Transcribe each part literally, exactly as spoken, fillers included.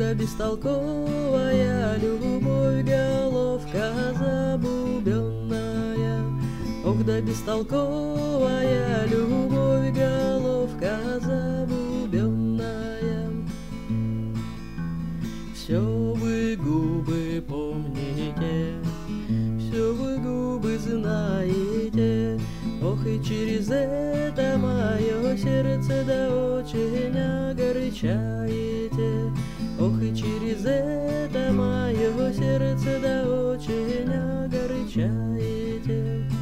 да бестолковая любовь, головка забубенная. Ох, да бестолковая любовь, головка забубенная. Все вы губы помните, все вы губы знаете. Ох, и через это мое сердце да очень огорчаете. Ох, и через это мое сердце да очень огорчаете.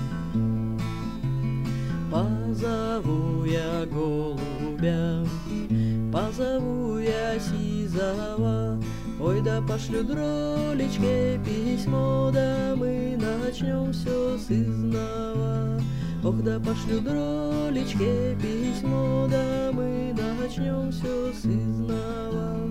Позову я голубя, позову я сизого. Ой, да пошлю дролечке письмо, да мы начнем все с изнова. Ох, да пошлю дролечке письмо, да мы начнем все с изнова.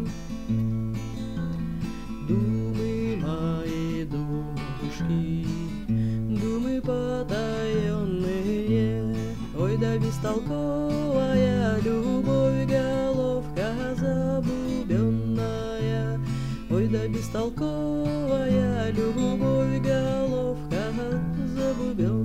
Думы мои, думушки, думы потаенные. Ой, да бестолковая любовь, головка забубенная. Ой, да бестолковая любовь, головка забубенная.